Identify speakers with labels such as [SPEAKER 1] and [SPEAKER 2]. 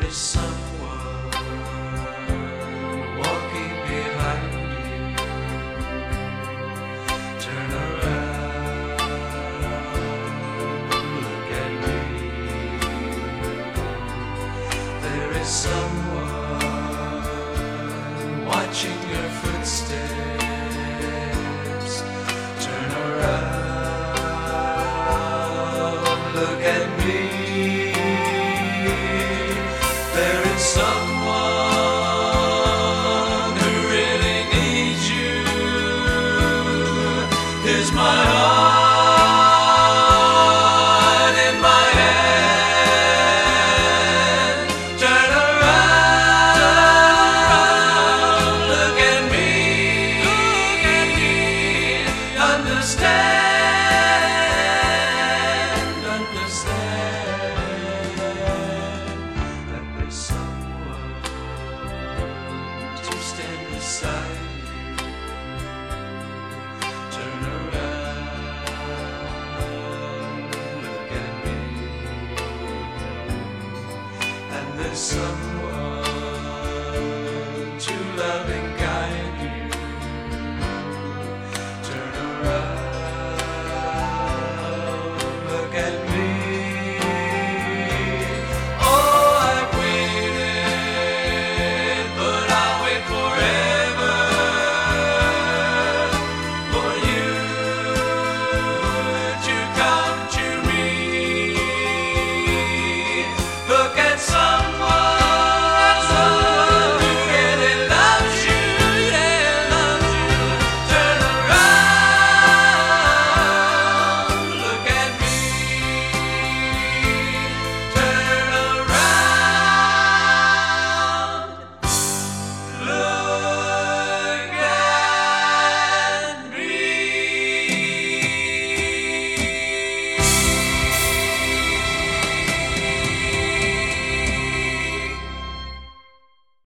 [SPEAKER 1] is someone walking behind you. Turn around, look at me. There is someone watching your footsteps. Turn around, look at me. There is someone who really needs you. Here's my heart in my hand. Turn around, look at me. Understand, understand that there's someone to stand beside you. Turn around, look at me. And there's someone